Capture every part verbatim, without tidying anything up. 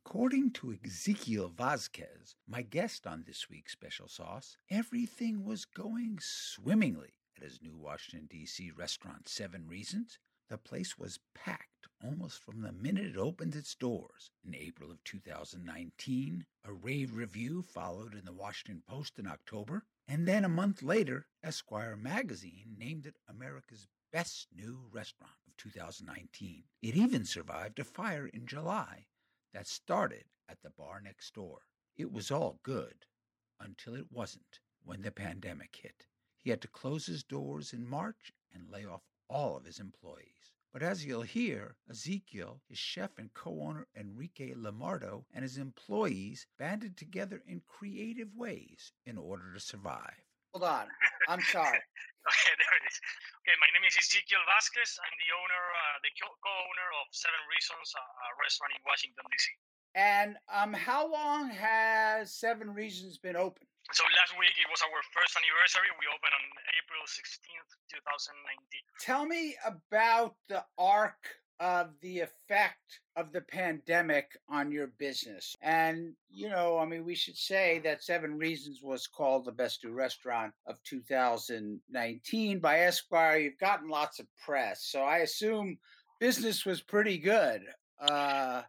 According to Ezekiel Vasquez, my guest on this week's Special Sauce, everything was going swimmingly at his new Washington, D C restaurant, Seven Reasons. The place was packed almost from the minute it opened its doors. In April of two thousand nineteen, a rave review followed in the Washington Post in October, and then a month later, Esquire magazine named it America's best new restaurant of two thousand nineteen. It even survived a fire in July that started at the bar next door. It was all good until it wasn't when the pandemic hit. He had to close his doors in March and lay off all of his employees. But as you'll hear, Ezekiel, his chef and co-owner Enrique Lamardo, and his employees banded together in creative ways in order to survive. Hold on. I'm sorry. Okay, there it is. Okay, my name is Ezekiel Vasquez. I'm the owner, uh, the co-owner of Seven Reasons, a restaurant in Washington, D C. And um, how long has Seven Reasons been open? So last week it was our first anniversary. We opened on April sixteenth, twenty nineteen. Tell me about the arc of the effect of the pandemic on your business. And, you know, I mean, we should say that Seven Reasons was called the best new restaurant of two thousand nineteen by Esquire. You've gotten lots of press. So I assume business was pretty good uh,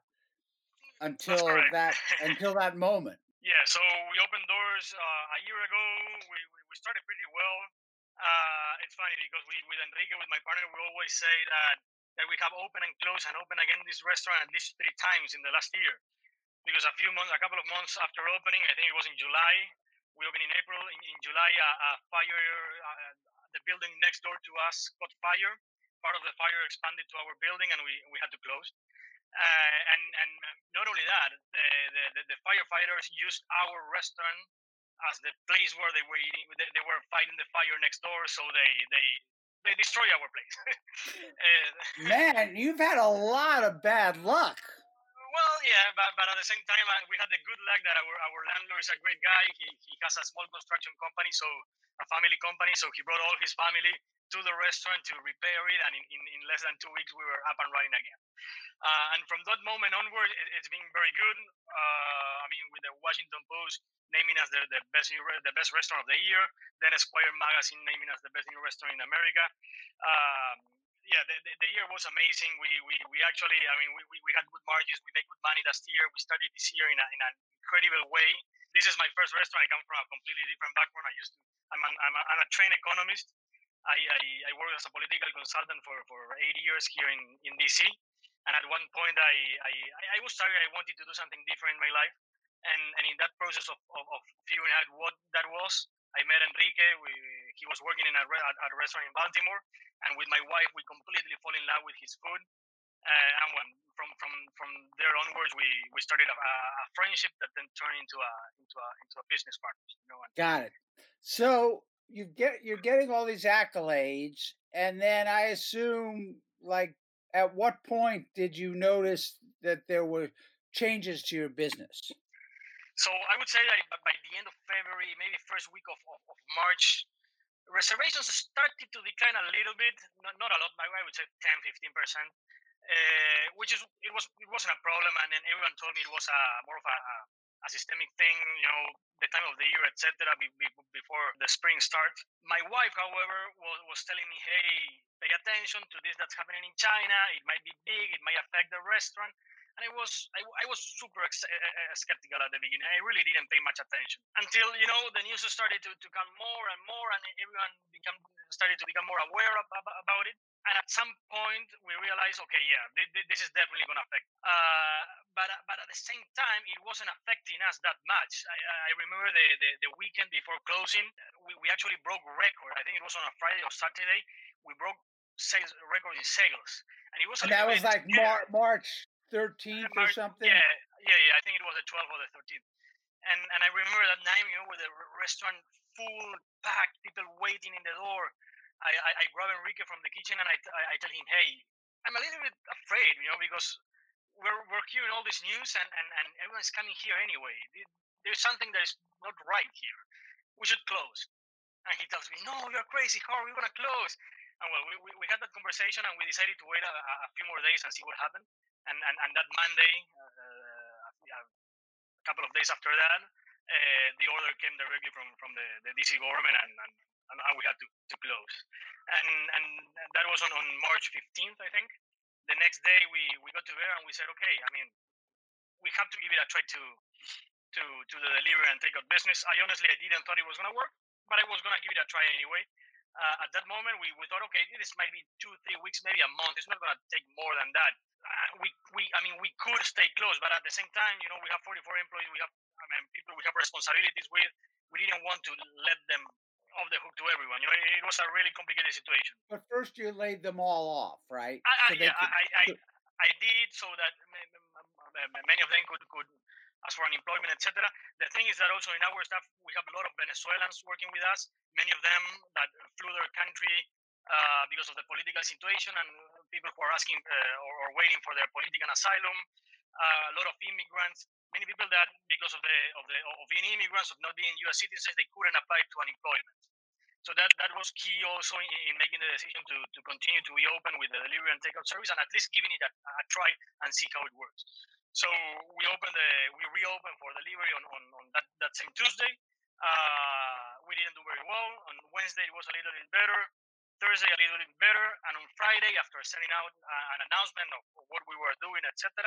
until that until that moment. Yeah, so we opened doors uh, a year ago. We, we, we started pretty well. Uh, it's funny because we with Enrique, with my partner, we always say that that we have open and close and open again this restaurant at least three times in the last year. Because a few months, a couple of months after opening, I think it was in July, we opened in April. In, in July, a, a fire, uh, the building next door to us caught fire. Part of the fire expanded to our building, and we, we had to close. Uh, and and not only that, the, the the firefighters used our restaurant as the place where they were eating. They, they were fighting the fire next door, so they they they destroy our place. uh, Man, you've had a lot of bad luck. Well, yeah, but, but at the same time, uh, we had the good luck that our, our landlord is a great guy. He he has a small construction company, so a family company. So he brought all his family to the restaurant to repair it, and in, in, in less than two weeks, we were up and running again. Uh, and from that moment onward, it, it's been very good. Uh, I mean, with the Washington Post naming us the, the best new re- the best restaurant of the year, then Esquire magazine naming us the best new restaurant in America. Um, yeah, the, the, the year was amazing. We we, we actually, I mean, we, we, we had good margins. We made good money last year. We started this year in, a, in an incredible way. This is my first restaurant. I come from a completely different background. I used to, I'm, an, I'm, a, I'm a trained economist. I, I, I worked as a political consultant for, for eight years here in, in D C. And at one point, I, I, I was sorry, I wanted to do something different in my life. And, and in that process of, of, of figuring out what that was, I met Enrique. We, he was working in a, re- at a restaurant in Baltimore. And with my wife, we completely fall in love with his food. Uh, and when, from, from, from there onwards, we, we started a, a friendship that then turned into a, into a, into a business partnership. You know? Got it. So you get, you're getting all these accolades. And then I assume, like, at what point did you notice that there were changes to your business? So I would say that by the end of February, maybe first week of, of, of March, reservations started to decline a little bit, not, not a lot, I would say ten, fifteen percent, uh, which is, it, was, it wasn't a problem. And then everyone told me it was a, more of a, a systemic thing, you know, the time of the year, et cetera, be, be, before the spring starts. My wife, however, was, was telling me, hey, pay attention to this that's happening in China. It might be big. It might affect the restaurant. And I was I, I was super ex- uh, skeptical at the beginning. I really didn't pay much attention until, you know, the news started to, to come more and more, and everyone become started to become more aware of, about it. And at some point, we realized, okay, yeah, th- this is definitely going to affect. Uh, but but at the same time, it wasn't affecting us that much. I, I remember the, the, the weekend before closing, we, we actually broke record. I think it was on a Friday or Saturday. We broke sales record in sales, and it was. And that was like Mar- March thirteenth or something. Yeah, yeah, yeah. I think it was the twelfth or the thirteenth. And and I remember that night, you know, with the restaurant full, packed, people waiting in the door. I, I, I grab Enrique from the kitchen and I, I, I tell him, hey, I'm a little bit afraid, you know, because we're we're hearing all this news and, and, and everyone's coming here anyway. There's something that is not right here. We should close. And he tells me, no, you're crazy. How are we going to close? And well, we, we, we had that conversation and we decided to wait a, a few more days and see what happened. And and, and that Monday, uh, of days after that, uh, the order came directly from, from the, the D C government, and, and, and we had to, to close. And and that was on, on March fifteenth, I think. The next day, we, we got together and we said, okay, I mean, we have to give it a try to to to the delivery and takeout business. I honestly, I didn't thought it was gonna work, but I was gonna give it a try anyway. Uh, at that moment, we, we thought, okay, this might be two, three weeks, maybe a month. It's not gonna take more than that. Uh, we we I mean, we could stay close, but at the same time, you know, we have forty-four employees. We have I mean, people we have responsibilities with. We didn't want to let them off the hook to everyone. You know, it, it was a really complicated situation. But first, you laid them all off, right? I, I, So they yeah, could. I, I, I did so that many of them could could ask for unemployment, et cetera. The thing is that also in our staff we have a lot of Venezuelans working with us. Many of them that flew their country uh, because of the political situation, and people who are asking uh, or, or waiting for their political asylum. Uh, a lot of immigrants. Many people that because of the of the of being immigrants, of not being U S citizens, they couldn't apply to unemployment. So that, that was key also in, in making the decision to, to continue to be open with the delivery and takeout service, and at least giving it a, a try and see how it works. So we opened the we reopened for delivery on, on, on that, that same Tuesday. Uh, we didn't do very well. On Wednesday it was a little bit better. Thursday a little bit better, and on Friday, after sending out uh, an announcement of, of what we were doing, et cetera,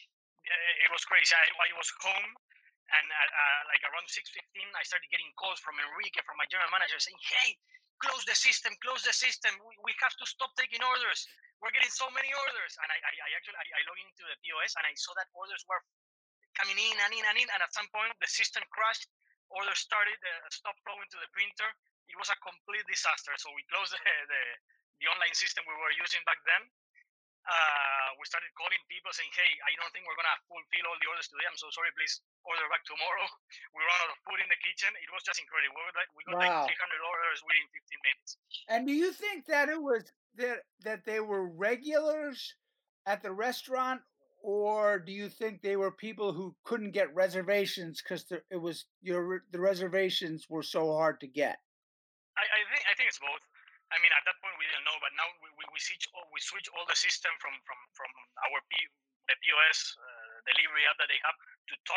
it was crazy. I, I was home. And uh, uh, like around six fifteen, I started getting calls from Enrique, from my general manager, saying, hey, close the system, close the system. We, we have to stop taking orders. We're getting so many orders. And I, I, I actually, I, I logged into the P O S and I saw that orders were coming in and in and in. And at some point, the system crashed. Orders started, uh, stopped flowing to the printer. It was a complete disaster. So we closed the, the, the online system we were using back then. Uh, we started calling people saying, hey, I don't think we're going to fulfill all the orders today. I'm so sorry. Please order back tomorrow. We ran out of food in the kitchen. It was just incredible. We got like, we got Wow. like three hundred orders within fifteen minutes. And do you think that it was that that they were regulars at the restaurant, or do you think they were people who couldn't get reservations because it was your the reservations were so hard to get? I, I think I think it's both. I mean, at that point we didn't know, but now we, we, we switch all, we switch all the system from from from our P, the P O S uh, delivery app that they have to Tock.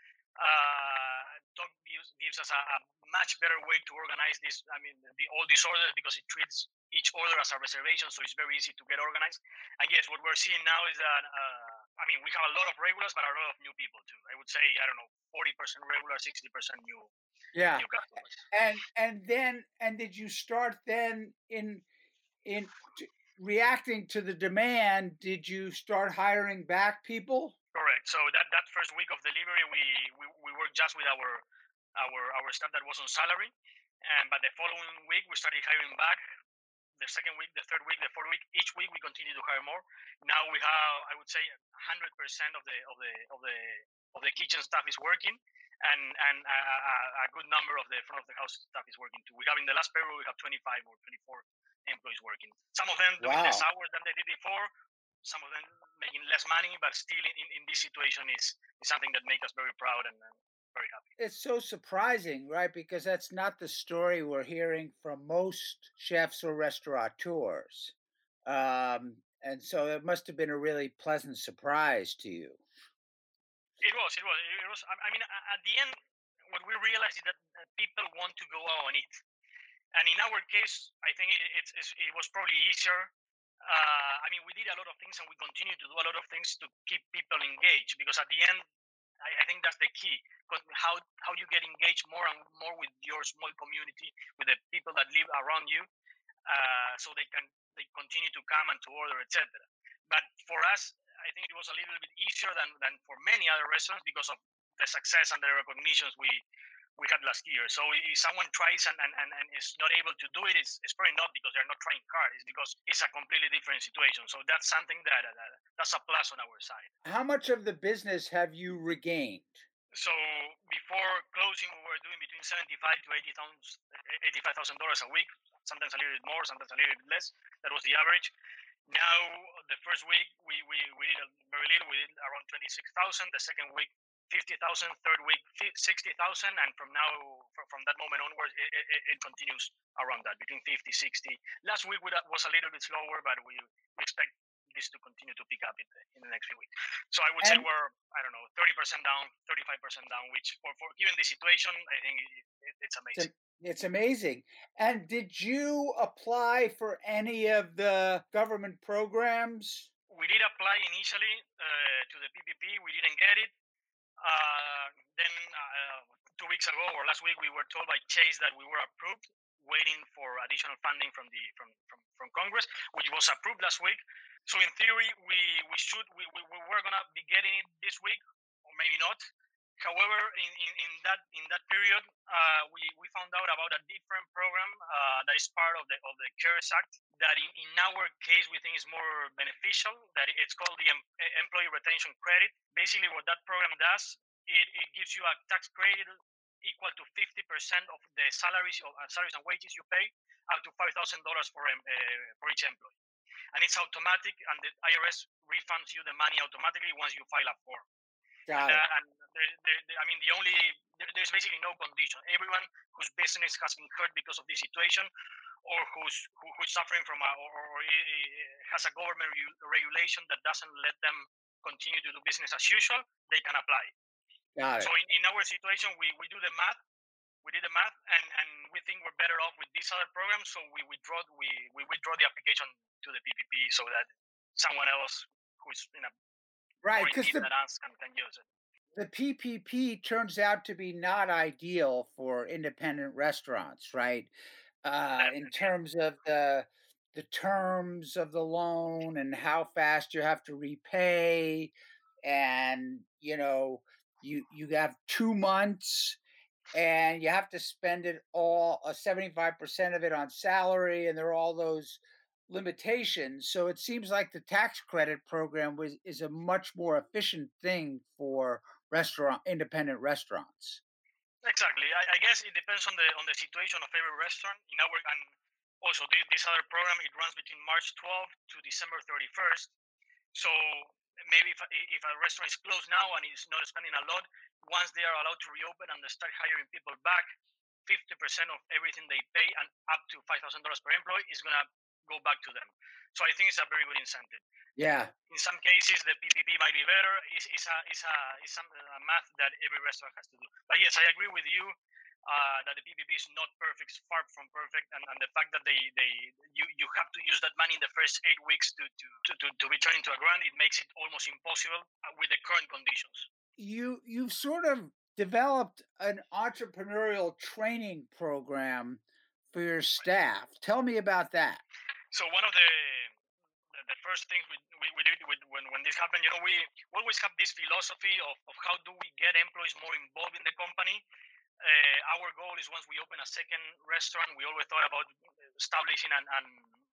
Uh, Tock gives, gives us a, a much better way to organize this. I mean, the, all these orders, because it treats each order as a reservation, so it's very easy to get organized. And yes, what we're seeing now is that uh, I mean, we have a lot of regulars, but a lot of new people too. I would say I don't know, forty percent regular, sixty percent new. Yeah. New customers. And and then and did you start then in in t- reacting to the demand? Did you start hiring back people? Correct. So that, that first week of delivery, we, we, we worked just with our our our staff that was on salary, and but the following week we started hiring back. The second week, the third week, the fourth week, each week we continue to hire more. Now we have, I would say, one hundred percent of the of the of the of the kitchen staff is working, and and a, a, a good number of the front of the house staff is working too. We have in the last payroll we have twenty-five or twenty-four employees working. Some of them doing Wow. less hours than they did before. Some of them making less money, but still in, in this situation is, is something that makes us very proud and uh, very happy. It's so surprising, right? Because that's not the story we're hearing from most chefs or restaurateurs. Um, and so it must have been a really pleasant surprise to you. It was, it was, it was. I mean, at the end, what we realized is that people want to go out and eat. And in our case, I think it, it, it was probably easier. Uh, I mean, we did a lot of things and we continue to do a lot of things to keep people engaged, because at the end, I, I think that's the key. How how you get engaged more and more with your small community, with the people that live around you, uh, so they can they continue to come and to order, et cetera. But for us, I think it was a little bit easier than, than for many other restaurants because of the success and the recognitions we we had last year. So if someone tries and, and, and is not able to do it, it's, it's probably not because they're not trying hard. It's because it's a completely different situation. So that's something that, that that's a plus on our side. How much of the business have you regained? So before closing, we were doing between seventy-five to eighty-five thousand dollars a week. Sometimes a little bit more, sometimes a little bit less. That was the average. Now, the first week we, we, we did very little. We did around twenty-six thousand. The second week, fifty thousand. Third week, sixty thousand. And from now, from that moment onwards, it, it, it continues around that, between fifty, sixty. Last week was a little bit slower, but we, we expect this to continue to pick up in the, in the next few weeks. So I would say And we're, I don't know, thirty percent down, thirty-five percent down, which for, for given the situation, I think it, it, it's it's, amazing. it's amazing. And did you apply for any of the government programs? We did apply initially uh, to the P P P. We didn't get it. Uh, then uh, two weeks ago or last week, we were told by Chase that we were approved, waiting for additional funding from the from from, from Congress, which was approved last week. So in theory, we we should we, we, we were gonna be getting it this week, or maybe not. However, in, in, in that in that period, uh, we, we found out about a different program uh, that is part of the of the CARES Act that in, in our case we think is more beneficial. That it's called the em- Employee Retention Credit. Basically, what that program does, it, it gives you a tax credit equal to fifty percent of the salaries of uh, salaries and wages you pay, up to five thousand dollars for um, uh, for each employee, and it's automatic, and the I R S refunds you the money automatically once you file a form. Got And, it. uh, and there, there, there, I mean, the only there, there's basically no condition. Everyone whose business has been hurt because of this situation, or who's who, who's suffering from a, or, or has a government re- regulation that doesn't let them continue to do business as usual, they can apply. Got it. So in, in our situation, we, we do the math, we did the math, and, and we think we're better off with this other program. So we withdraw we, we withdraw the application to the P P P so that someone else who's in a Right, more in because need the than us can, can use it. the P P P turns out to be not ideal for independent restaurants, right? Uh, in Definitely. terms of the the terms of the loan and how fast you have to repay, and you know, you you have two months, and you have to spend it all, uh, seventy-five percent of it on salary, and there are all those limitations. So it seems like the tax credit program was is a much more efficient thing for restaurant independent restaurants. Exactly. I, I guess it depends on the on the situation of every restaurant. In our and also this, this other program, it runs between March twelfth to December thirty-first. So maybe if if a restaurant is closed now and is not spending a lot, once they are allowed to reopen and they start hiring people back, fifty percent of everything they pay and up to five thousand dollars per employee is gonna go back to them. So I think it's a very good incentive. Yeah. In some cases, the P P P might be better. It's, it's a it's a it's some a math that every restaurant has to do. But yes, I agree with you uh, that the P P P is not perfect, it's far from perfect, and, and the fact that they, they you, you have to use that money in the first eight weeks to to, to, to, to be turned into a grant, it makes it almost impossible uh, with the current conditions. You you've sort of developed an entrepreneurial training program for your staff. Tell me about that. So one of the the, the first things we, we, we did with, when, when this happened, you know, we, we always have this philosophy of, of how do we get employees more involved in the company. Uh, our goal is once we open a second restaurant, we always thought about establishing an, an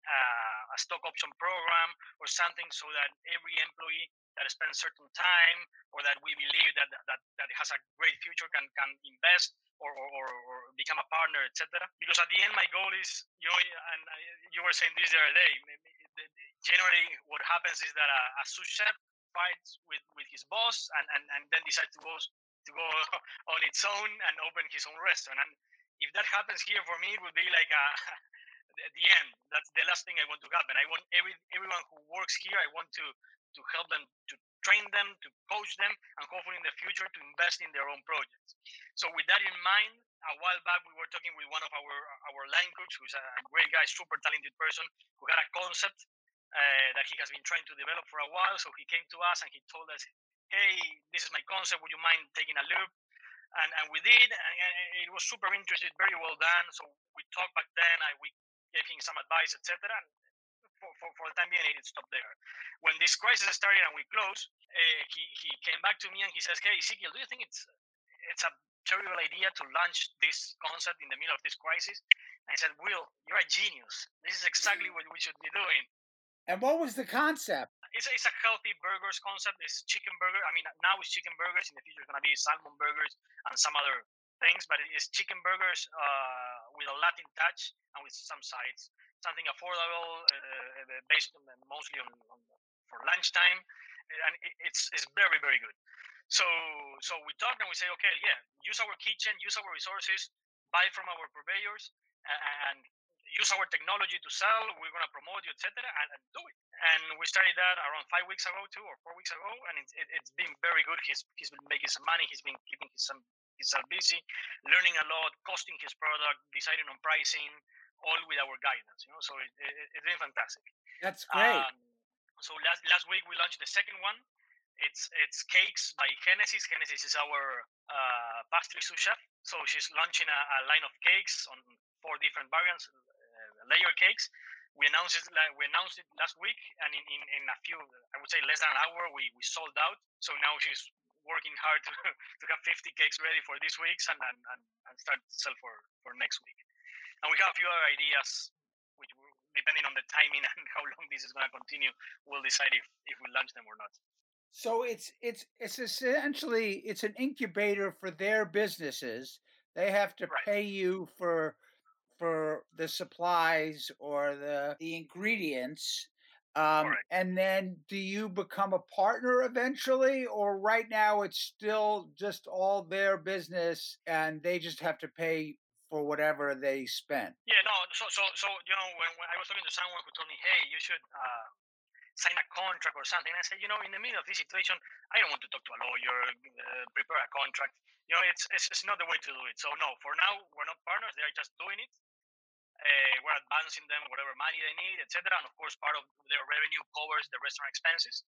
uh, a stock option program or something so that every employee that spends certain time or that we believe that that, that has a great future can can invest or, or, or become a partner, et cetera. Because at the end, my goal is, you know, and you were saying this the other day, generally what happens is that a, a sous chef fights with, with his boss and, and, and then decides to go to go on its own and open his own restaurant. And if that happens here for me, it would be like a, the end. That's the last thing I want to happen. I want every everyone who works here, I want to to help them, to train them, to coach them, and hopefully in the future to invest in their own projects. So with that in mind, a while back we were talking with one of our our line cooks, who's a great guy, super talented person, who had a concept uh, that he has been trying to develop for a while. So he came to us and he told us, hey, this is my concept, would you mind taking a look? And, and we did, and, and it was super interesting, very well done. So we talked back then, and we gave him some advice, et cetera. And for, for, for the time being, it stopped there. When this crisis started and we closed, uh, he, he came back to me and he says, hey, Ezequiel, do you think it's it's a terrible idea to launch this concept in the middle of this crisis? And I said, Will, you're a genius. This is exactly what we should be doing. And what was the concept? It's a, it's a healthy burgers concept. It's chicken burger. I mean, now it's chicken burgers. In the future, it's going to be salmon burgers and some other things. But it's chicken burgers uh, with a Latin touch and with some sides. Something affordable, uh, based on, mostly on, on for lunchtime, and it, it's it's very very good. So so we talk and we say, okay, yeah, use our kitchen, use our resources, buy from our purveyors, and use our technology to sell. We're gonna promote you, et cetera, and, and do it. And we started that around five weeks ago, two or four weeks ago, and it, it, it's been very good. He's he's been making some money. He's been keeping his some himself busy, learning a lot, costing his product, deciding on pricing, all with our guidance. You know, so it, it, it's been fantastic. That's great. Um, so last last week we launched the second one. It's it's cakes by Genesis. Genesis is our uh, pastry sous chef. So she's launching a, a line of cakes on four different variants, uh, layer cakes. We announced it we announced it last week, and in, in, in a few, I would say less than an hour, we, we sold out. So now she's working hard to, to have fifty cakes ready for this week's and, and, and, and start to sell for, for next week. And we have a few other ideas, which depending on the timing and how long this is going to continue, we'll decide if, if we launch them or not. So it's it's it's essentially it's an incubator for their businesses. They have to Right. pay you for for the supplies or the the ingredients. Um, Correct. and then do you become a partner eventually, or right now it's still just all their business and they just have to pay for whatever they spend? Yeah, no. So, so, so you know, when, when I was talking to someone who told me, "Hey, you should uh, sign a contract or something," I said, you know, in the middle of this situation, I don't want to talk to a lawyer, uh, prepare a contract. You know, it's, it's it's not the way to do it. So no, for now we're not partners. They are just doing it. Uh, we're advancing them whatever money they need, et cetera. And of course, part of their revenue covers the restaurant expenses.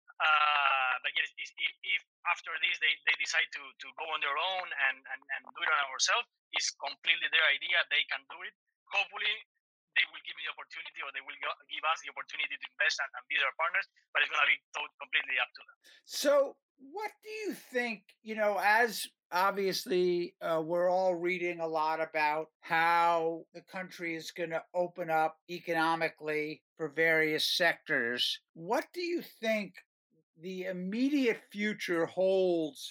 Uh, but yes, if, if after this they, they decide to, to go on their own and, and, and do it on ourselves, it's completely their idea. They can do it. Hopefully, they will give me the opportunity, or they will go, give us the opportunity to invest and, and be their partners. But it's going to be totally, completely up to them. So, what do you think? You know, as obviously uh, we're all reading a lot about how the country is going to open up economically for various sectors. What do you think the immediate future holds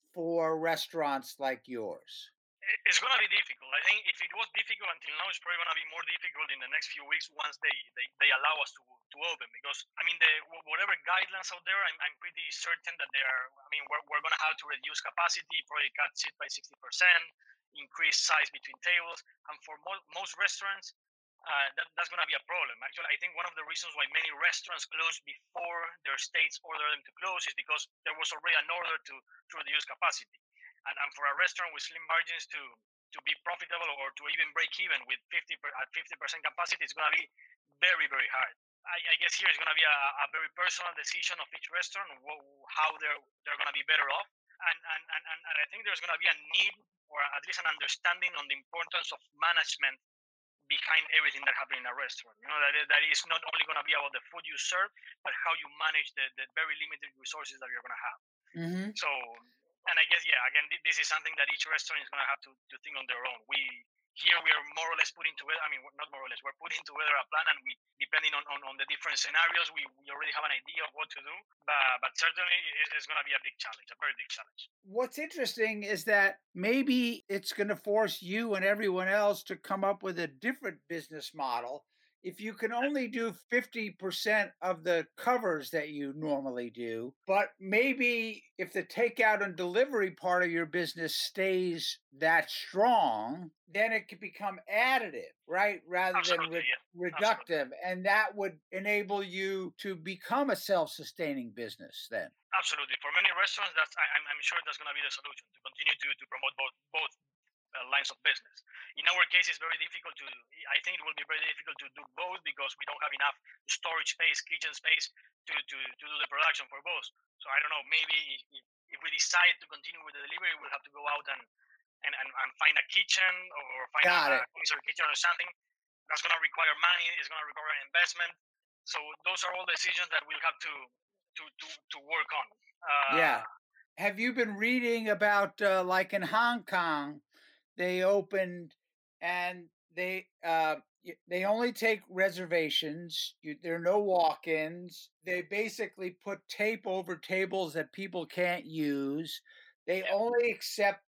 for restaurants like yours? It's going to be difficult. I think if it was difficult until now, it's probably going to be more difficult in the next few weeks once they, they, they allow us to, to open. Because, I mean, the whatever guidelines out there, I'm, I'm pretty certain that they are, I mean, we're, we're going to have to reduce capacity, probably cut it by sixty percent, increase size between tables. And for mo- most restaurants, uh, that, that's going to be a problem. Actually, I think one of the reasons why many restaurants closed before their states ordered them to close is because there was already an order to, to reduce capacity. And, and for a restaurant with slim margins to to be profitable or to even break even with fifty per, at fifty percent capacity, it's going to be very, very hard. I, I guess here is going to be a, a very personal decision of each restaurant, how they're they're going to be better off. And, and, and, and I think there's going to be a need, or at least an understanding on the importance of management behind everything that happens in a restaurant. You know, that, that is not only going to be about the food you serve, but how you manage the, the very limited resources that you're going to have. Mm-hmm. So, and I guess, yeah, again, this is something that each restaurant is going to have to, to think on their own. We Here we are more or less putting together, I mean, not more or less, we're putting together a plan, and we, depending on, on, on the different scenarios, we, we already have an idea of what to do. But, but certainly it's going to be a big challenge, a very big challenge. What's interesting is that maybe it's going to force you and everyone else to come up with a different business model. If you can only do fifty percent of the covers that you normally do, but maybe if the takeout and delivery part of your business stays that strong, then it could become additive, right? Rather Absolutely, than re- yeah. reductive. Absolutely. And that would enable you to become a self-sustaining business then. Absolutely. For many restaurants, that's I, I'm, I'm sure that's going to be the solution, to continue to, to promote both both uh, lines of business. In our case, it's very difficult to, I think it will be very difficult to do both because we don't have enough storage space, kitchen space to, to, to do the production for both. So I don't know, maybe if, if we decide to continue with the delivery, we'll have to go out and, and, and, and find a kitchen or find Got a, it. a kitchen or something. That's going to require money, it's going to require an investment. So those are all decisions that we'll have to, to, to, to work on. Uh, Yeah. Have you been reading about, uh, like in Hong Kong, they opened and they uh, they only take reservations. You, there are no walk-ins. They basically put tape over tables that people can't use. They Yeah. only accept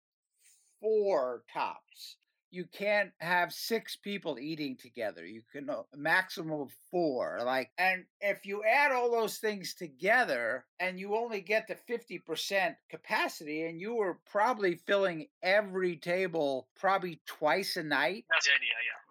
four tops. You can't have six people eating together. You can a maximum of four. Like, and if you add all those things together and you only get to fifty percent capacity, and you were probably filling every table probably twice a night, That's the idea, yeah. Mm-hmm.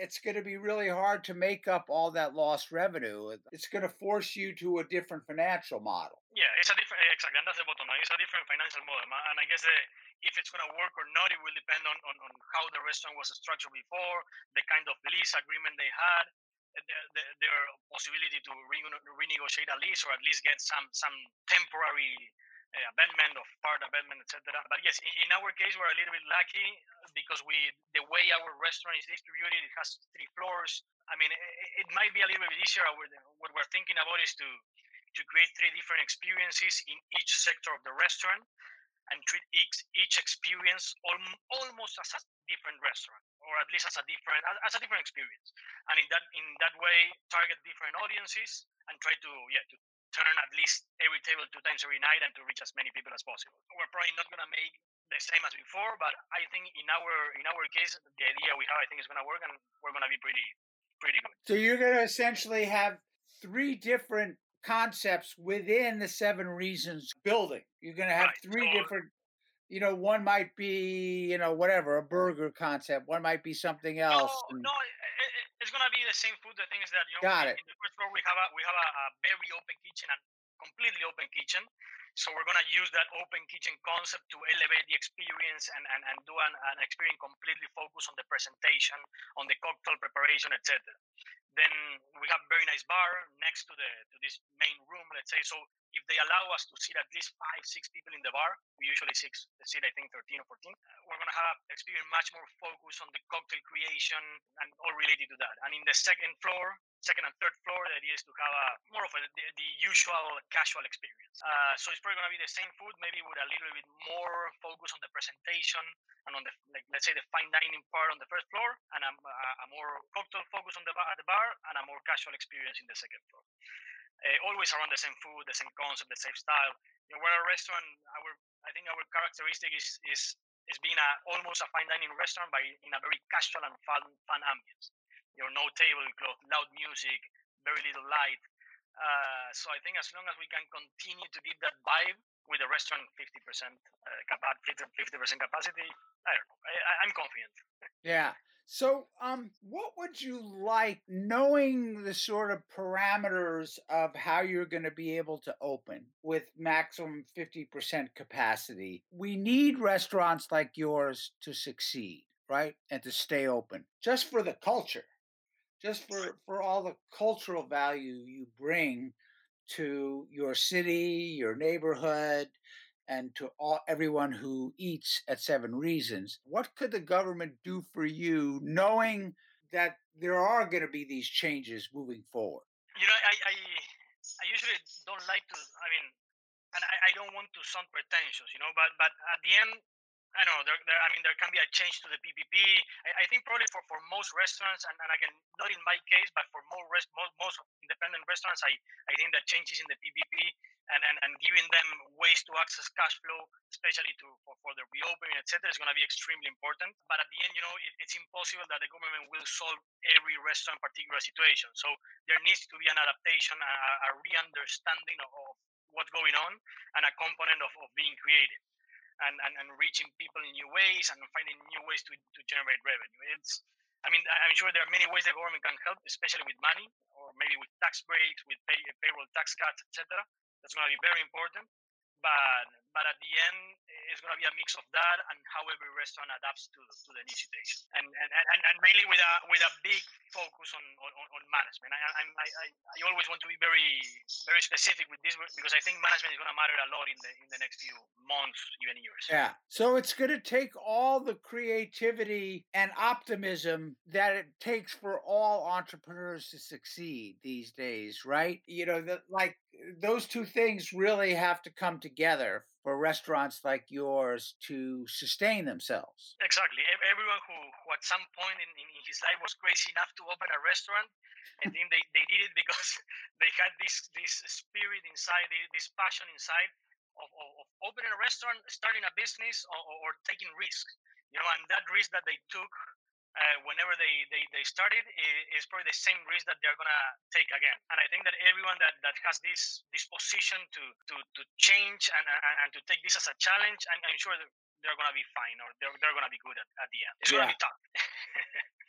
it's going to be really hard to make up all that lost revenue. It's going to force you to a different financial model. Yeah, it's a different exactly, and that's the bottom line. It's a different financial model, and I guess the, if it's going to work or not, it will depend on, on, on how the restaurant was structured before, the kind of lease agreement they had, the, the, their possibility to re- renegotiate a lease or at least get some some temporary uh, abandonment of part abandonment, et cetera. But yes, in, in our case, we're a little bit lucky because we the way our restaurant is distributed, it has three floors. I mean, it, it might be a little bit easier. What we're thinking about is to to create three different experiences in each sector of the restaurant and treat each, each experience al- almost as a different restaurant, or at least as a different as a different experience. And in that in that way, target different audiences and try to yeah to turn at least every table two times every night and to reach as many people as possible. We're probably not gonna make the same as before, but I think in our in our case, the idea we have, I think, is gonna work, and we're gonna be pretty pretty good. So you're gonna essentially have three different concepts within the Seven Reasons building. You're going to have Right. three So, different, you know, one might be, you know, whatever, a burger concept. One might be something else. no, and- no, it, it, it's gonna be the same food. The thing is that you know, Got in, it. in the first floor we have a we have a, a very open kitchen and completely open kitchen. So we're gonna use that open kitchen concept to elevate the experience and and, and do an, an experience completely focused on the presentation, on the cocktail preparation, et cetera. Then we have very nice bar next to the to this main room, let's say. So if they allow us to sit at least five, six people in the bar, we usually six sit I think thirteen or fourteen. We're gonna have experience much more focused on the cocktail creation and all related to that. And in the second floor, second and third floor, the idea is to have a more of a, the, the usual casual experience. Uh, so it's probably gonna be the same food, maybe with a little bit more focus on the presentation and on the like let's say the fine dining part on the first floor, and a, a more cocktail focus on the bar, at the bar, and a more casual experience in the second floor. Uh, always around the same food, the same concept, the same style. You know, we're a restaurant. Our I think our characteristic is is is being a almost a fine dining restaurant, but in a very casual and fun fun ambience. You know, no tablecloth, loud music, very little light. Uh, so I think as long as we can continue to give that vibe with the restaurant fifty percent uh, fifty percent capacity, I don't know. I, I'm confident. Yeah. So, um, what would you like, knowing the sort of parameters of how you're going to be able to open with maximum fifty percent capacity? We need restaurants like yours to succeed, right? And to stay open, just for the culture, just for, for all the cultural value you bring to your city, your neighborhood, and to all everyone who eats at Seven Reasons. What could the government do for you, knowing that there are going to be these changes moving forward? You know, I I, I usually don't like to. I mean, and I, I don't want to sound pretentious, you know, but but at the end, I don't know. There, there, I mean, there can be a change to the P P P. I, I think probably for, for most restaurants, and, and again, not in my case, but for most rest, most, most independent restaurants, I, I think that changes in the P P P and, and, and giving them ways to access cash flow, especially to for, for the reopening, et cetera, is going to be extremely important. But at the end, you know, it, it's impossible that the government will solve every restaurant particular situation. So there needs to be an adaptation, a, a re-understanding of, of what's going on, and a component of, of being creative. And, and, and reaching people in new ways and finding new ways to, to generate revenue. It's, I mean, I'm sure there are many ways the government can help, especially with money, or maybe with tax breaks, with pay, payroll tax cuts, et cetera. That's going to be very important. But but at the end, it's going to be a mix of that and how every restaurant adapts to to the new situation, and and, and, and mainly with a with a big focus on on, on management. I, I I I always want to be very very specific with this because I think management is going to matter a lot in the in the next few months, even years. Yeah. So it's going to take all the creativity and optimism that it takes for all entrepreneurs to succeed these days, right? You know, the, like those two things really have to come together for restaurants like yours to sustain themselves. Exactly. Everyone who, who at some point in, in his life was crazy enough to open a restaurant, I think they, they did it because they had this this spirit inside, this passion inside of, of, of opening a restaurant, starting a business, or, or, or taking risks. You know, and that risk that they took uh, whenever they, they, they started is, is probably the same risk that they're gonna take again. And I think that everyone that, that has this this position to to, to change and, and, and to take this as a challenge, I'm, I'm sure they're gonna be fine, or they're, they're gonna be good at, at the end. It's Yeah. gonna be tough.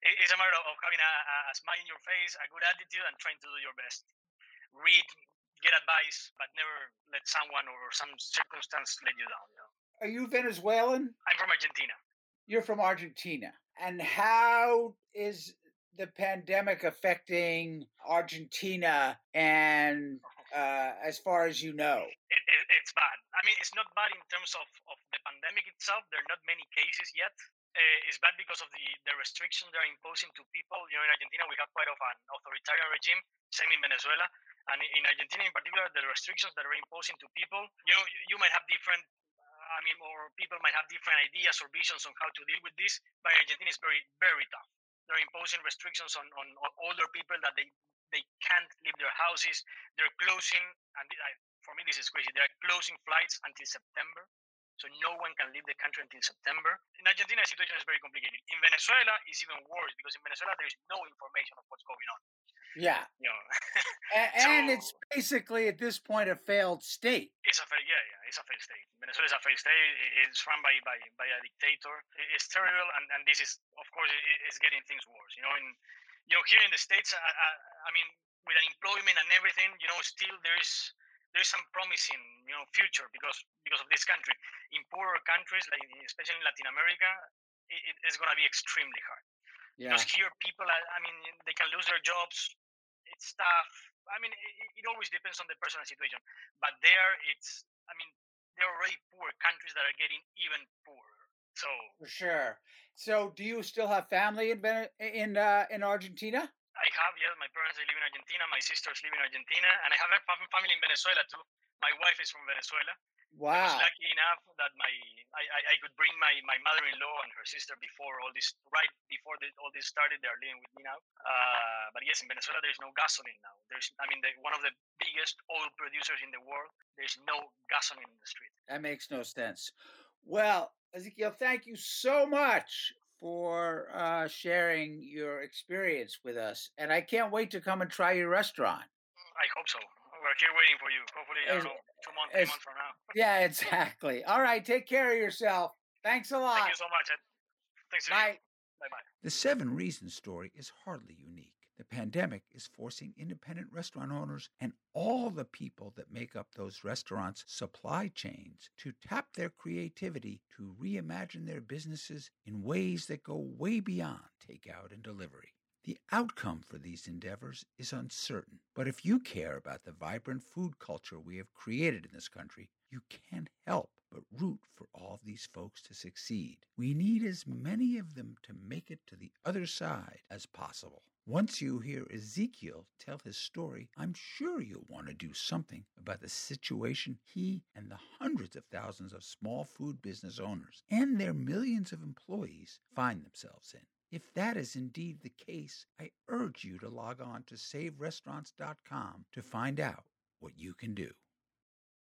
It- It's a matter of having a, a smile in your face, a good attitude, and trying to do your best. Read, get advice, but never let someone or some circumstance let you down. You know? Are you Venezuelan? I'm from Argentina. You're from Argentina. And how is the pandemic affecting Argentina and uh, as far as you know? It, it, it's bad. I mean, it's not bad in terms of, of the pandemic itself. There are not many cases yet. Uh, it's bad because of the, the restrictions they're imposing to people. You know, in Argentina, we have quite of an authoritarian regime, same in Venezuela. And in Argentina in particular, the restrictions that are imposing to people, you know, you might have different, I mean, or people might have different ideas or visions on how to deal with this, but Argentina is very, very tough. They're imposing restrictions on, on, on older people that they, they can't leave their houses. They're closing, and I, for me, this is crazy. They're closing flights until September. So no one can leave the country until September. In Argentina, the situation is very complicated. In Venezuela, it's even worse because in Venezuela, there is no information of what's going on. Yeah. You know? and, and So- it's basically at this point a failed state. It's a failed, yeah, yeah, it's a failed state. Venezuela is a failed state. It's run by, by, by a dictator. It's terrible, and, and this is, of course, it, it's getting things worse. You know, in you know here in the States, I, I, I mean, with unemployment and everything, you know, still there's there's some promising, you know, future because because of this country. In poorer countries, like especially in Latin America, it, it's going to be extremely hard. Yeah. Because here, people, are, I mean, they can lose their jobs. It's tough. I mean, it, it always depends on the personal situation. But there, it's, I mean, there are already poor countries that are getting even poorer. So, For sure. So, do you still have family in Vene- in uh, in Argentina? I have, yes, my parents, they live in Argentina. My sisters live in Argentina. And I have a fam- family in Venezuela, too. My wife is from Venezuela. I was Wow. lucky enough that my I, I, I could bring my, my mother-in-law and her sister before all this, right before the, all this started. They're living with me now. Uh, but yes, in Venezuela, there's no gasoline now. There's, I mean, the, one of the biggest oil producers in the world, there's no gasoline in the street. That makes no sense. Well, Ezekiel, thank you so much for uh, sharing your experience with us. And I can't wait to come and try your restaurant. I hope so. We're here waiting for you. Hopefully, I As- don't know, two months, three as- months from now. Yeah, exactly. All right. Take care of yourself. Thanks a lot. Thank you so much, Ed. Thanks to Bye. you. Bye-bye. The Seven Reasons story is hardly unique. The pandemic is forcing independent restaurant owners and all the people that make up those restaurants' supply chains to tap their creativity to reimagine their businesses in ways that go way beyond takeout and delivery. The outcome for these endeavors is uncertain, but if you care about the vibrant food culture we have created in this country, you can't help but root for all of these folks to succeed. We need as many of them to make it to the other side as possible. Once you hear Ezekiel tell his story, I'm sure you'll want to do something about the situation he and the hundreds of thousands of small food business owners and their millions of employees find themselves in. If that is indeed the case, I urge you to log on to save restaurants dot com to find out what you can do.